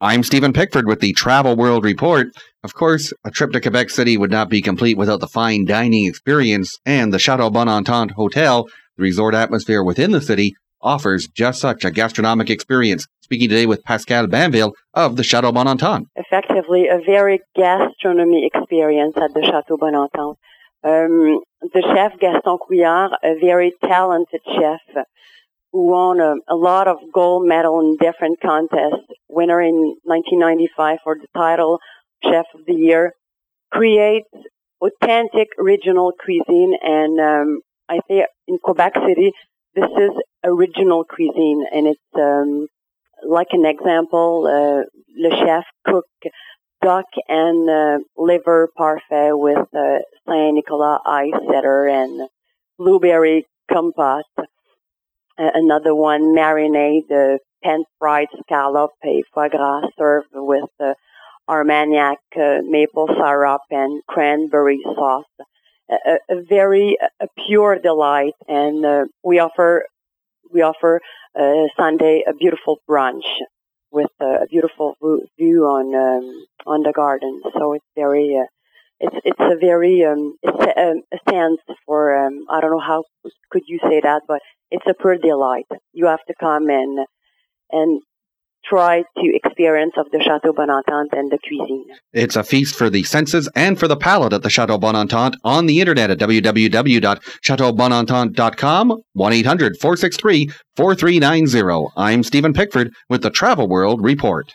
I'm Stephen Pickford with the Travel World Report. Of course, a trip to Quebec City would not be complete without the fine dining experience, and the Chateau Bonentente Hotel, the resort atmosphere within the city, offers just such a gastronomic experience. Speaking today with Pascal Banville of the Chateau Bonentente. Effectively, a very gastronomy experience at the Chateau Bonentente. The chef, Gaston Couillard, a very talented chef who won a lot of gold medal in different contests, winner in 1995 for the title Chef of the Year, creates authentic regional cuisine, and I think in Quebec City, this is original cuisine, and it's like an example, le chef cooked duck and liver parfait with Saint Nicolas ice cider and blueberry compote. Another one, marinade, pan-fried scallop et foie gras served with Armagnac, maple syrup, and cranberry sauce. A very pure delight, and we offer Sunday a beautiful brunch with a beautiful view on the garden. So it's very it's a sense for I don't know how could you say that, but it's a pure delight. You have to come and try to experience of the Chateau Bonentente and the cuisine. It's a feast for the senses and for the palate at the Chateau Bonentente on the internet at www.chateaubonentente.com, 1-800-463-4390. I'm Stephen Pickford with the Travel World Report.